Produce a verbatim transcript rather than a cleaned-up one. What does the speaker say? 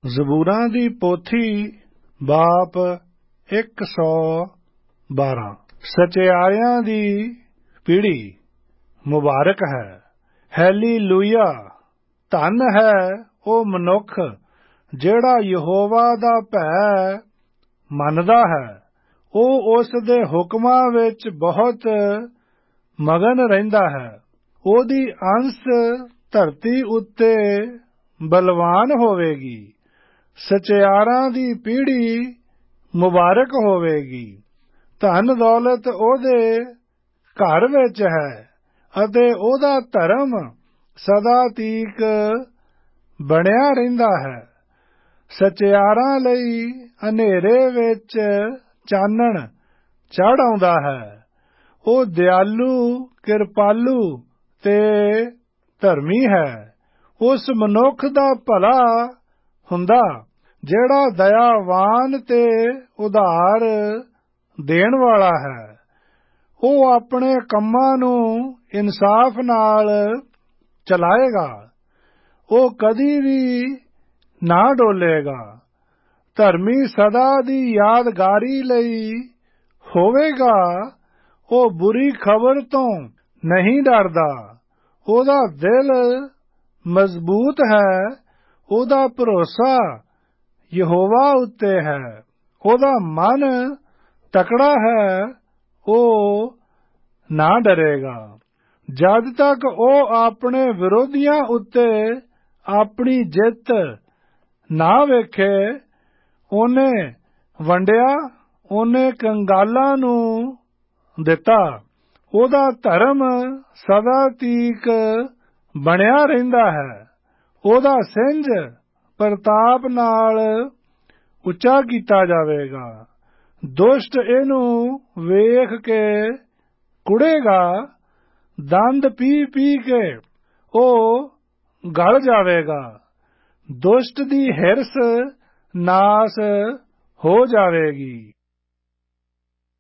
ਜ਼ਬੂਰਾਂ ਦੀ ਪੋਥੀ ਬਾਪ ਇੱਕ ਸੌ ਬਾਰਾਂ। ਸਚਿਆਰਿਆਂ ਦੀ ਪੀੜ੍ਹੀ ਮੁਬਾਰਕ ਹੈ। ਹੈਲੀਲੂਇਆ। ਧੰਨ ਹੈ ਉਹ ਮਨੁੱਖ ਜਿਹੜਾ ਯਹੋਵਾ ਦਾ ਭੈ ਮੰਨਦਾ ਹੈ। ਉਹ ਉਸ ਦੇ ਹੁਕਮਾਂ ਵਿੱਚ ਬਹੁਤ ਮਗਨ ਰਹਿੰਦਾ ਹੈ। ਉਹਦੀ ਅੰਸ ਧਰਤੀ ਉੱਤੇ ਬਲਵਾਨ ਹੋਵੇਗੀ। ਸਚਿਆਰਾਂ ਦੀ ਪੀੜ੍ਹੀ ਮੁਬਾਰਕ ਹੋਵੇਗੀ। ਧਨ ਦੌਲਤ ਉਹਦੇ ਘਰ ਵਿੱਚ ਹੈ ਅਤੇ ਉਹਦਾ ਧਰਮ ਸਦਾ ਤੀਕ ਬਣਿਆ ਰਹਿੰਦਾ ਹੈ। ਸਚਿਆਰਾਂ ਲਈ ਹਨੇਰੇ ਵਿੱਚ ਚਾਨਣ ਚੜ੍ਹ ਆਉਂਦਾ ਹੈ। ਉਹ ਦਿਆਲੂ ਕਿਰਪਾਲੂ ਤੇ ਧਰਮੀ ਹੈ। ਉਸ ਮਨੁੱਖ ਦਾ ਭਲਾ ਹੁੰਦਾ ਜਿਹੜਾ ਦਇਆਵਾਨ ਤੇ ਉਧਾਰ ਦੇਣ ਵਾਲਾ ਹੈ। ਉਹ ਆਪਣੇ ਕੰਮਾਂ ਨੂੰ ਇਨਸਾਫ ਨਾਲ ਚਲਾਏਗਾ। ਉਹ ਕਦੀ ਵੀ ਨਾ ਡੋਲੇਗਾ। ਧਰਮੀ ਸਦਾ ਦੀ ਯਾਦਗਾਰੀ ਲਈ ਹੋਵੇਗਾ। ਉਹ ਬੁਰੀ ਖਬਰ ਤੋਂ ਨਹੀਂ ਡਰਦਾ। ਉਹਦਾ ਦਿਲ ਮਜ਼ਬੂਤ ਹੈ। ਉਹਦਾ ਭਰੋਸਾ ਯਹੋਵਾ ਉੱਤੇ ਹੈ। ਉਹਦਾ ਮਨ ਤਕੜਾ ਹੈ। ਉਹ ਨਾ ਡਰੇਗਾ। ਜਦ ਤੱਕ ਉਹ ਆਪਣੇ ਵਿਰੋਧੀਆਂ ਉੱਤੇ ਆਪਣੀ ਜਿੱਤ ਨਾ ਵੇਖੇ, ਉਹਨੇ ਵੰਡਿਆ, ਉਹਨੇ ਕੰਗਾਲਾਂ ਨੂੰ ਦਿੱਤਾ। ਉਹਦਾ ਧਰਮ ਸਦਾ ਤੀਕ ਬਣਿਆ ਰਹਿੰਦਾ ਹੈ। ਉਹਦਾ ਸਿੰਜ ਪ੍ਰਤਾਪ ਨਾਲ ਉੱਚਾ ਕੀਤਾ ਜਾਵੇਗਾ। ਦੁਸ਼ਟ ਇਹਨੂੰ ਵੇਖ ਕੇ ਕੁੜੇਗਾ। ਦੰਦ ਪੀ ਪੀ ਕੇ ਉਹ ਗਲ ਜਾਵੇਗਾ। ਦੁਸ਼ਟ ਦੀ ਹਿਰਸ ਨਾਸ ਹੋ ਜਾਵੇਗੀ।